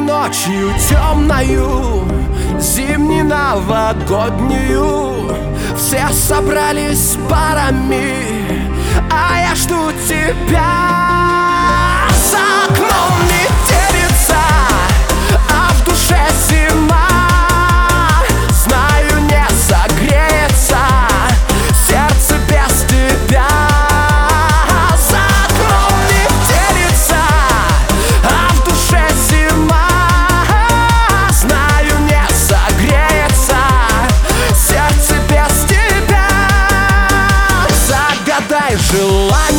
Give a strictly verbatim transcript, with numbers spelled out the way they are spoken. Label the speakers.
Speaker 1: ночью темною, зимней новогоднюю, все собрались парами, а я жду тебя. За окном метелица, а в душе зима. Знаю, не согреется сердце без тебя. За окном метелица, а в душе зима. Знаю, не согреется сердце без тебя. Загадай желание,